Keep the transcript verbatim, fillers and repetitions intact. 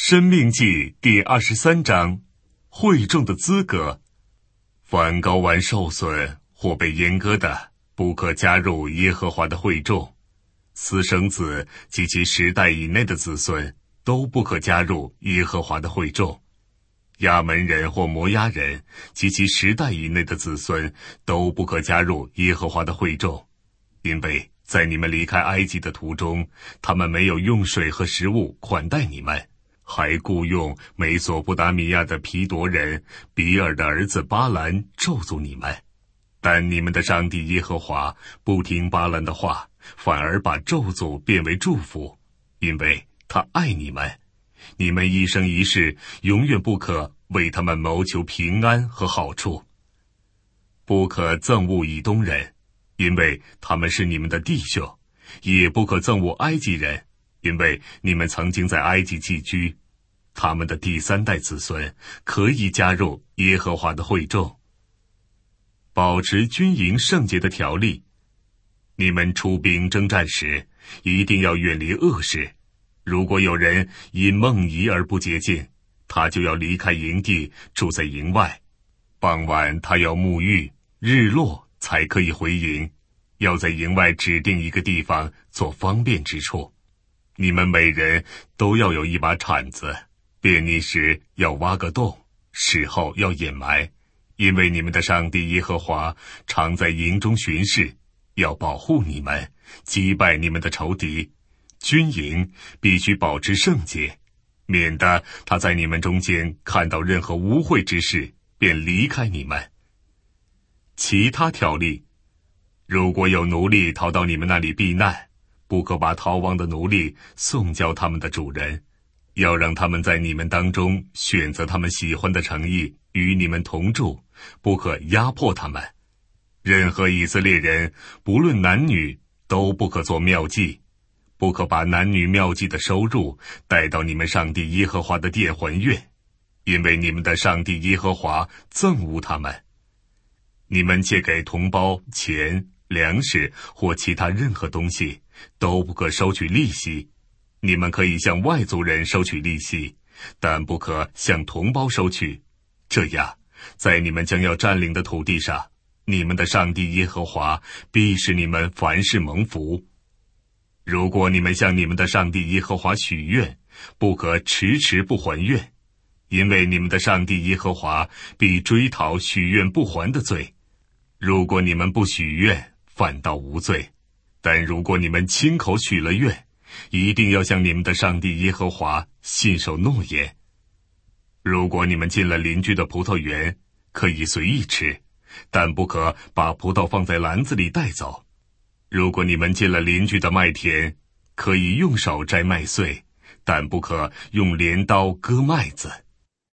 申命记第二十三章，会众的资格。凡睾丸受损或被阉割的，不可加入耶和华的会众。私生子及其十代以内的子孙都不可加入耶和华的会众。亚门人或摩押人及其十代以内的子孙都不可加入耶和华的会众，因为在你们离开埃及的途中，他们没有用水和食物款待你们，还雇用美索不达米亚的皮夺人比尔的儿子巴兰咒诅你们。但你们的上帝耶和华不听巴兰的话，反而把咒诅变为祝福，因为他爱你们。你们一生一世永远不可为他们谋求平安和好处。不可憎恶以东人，因为他们是你们的弟兄；也不可憎恶埃及人，因为你们曾经在埃及寄居。他们的第三代子孙可以加入耶和华的会众。保持军营圣洁的条例。你们出兵征战时，一定要远离恶事。如果有人因梦遗而不洁净，他就要离开营地，住在营外。傍晚他要沐浴，日落才可以回营，要在营外指定一个地方做方便之处。你们每人都要有一把铲子，便溺时要挖个洞，事后要掩埋，因为你们的上帝耶和华常在营中巡视，要保护你们，击败你们的仇敌。军营必须保持圣洁，免得他在你们中间看到任何污秽之事，便离开你们。其他条例。如果有奴隶逃到你们那里避难，不可把逃亡的奴隶送交他们的主人，要让他们在你们当中选择他们喜欢的城邑与你们同住，不可压迫他们。任何以色列人，不论男女，都不可做庙妓，不可把男女庙妓的收入带到你们上帝耶和华的殿还愿，因为你们的上帝耶和华憎恶他们。你们借给同胞钱、粮食或其他任何东西，都不可收取利息。你们可以向外族人收取利息，但不可向同胞收取。这样，在你们将要占领的土地上，你们的上帝耶和华必使你们凡事蒙福。如果你们向你们的上帝耶和华许愿，不可迟迟不还愿，因为你们的上帝耶和华必追讨许愿不还的罪。如果你们不许愿，反倒无罪；但如果你们亲口许了愿，一定要向你们的上帝耶和华信守诺言。如果你们进了邻居的葡萄园，可以随意吃，但不可把葡萄放在篮子里带走。如果你们进了邻居的麦田，可以用手摘麦穗，但不可用镰刀割麦子。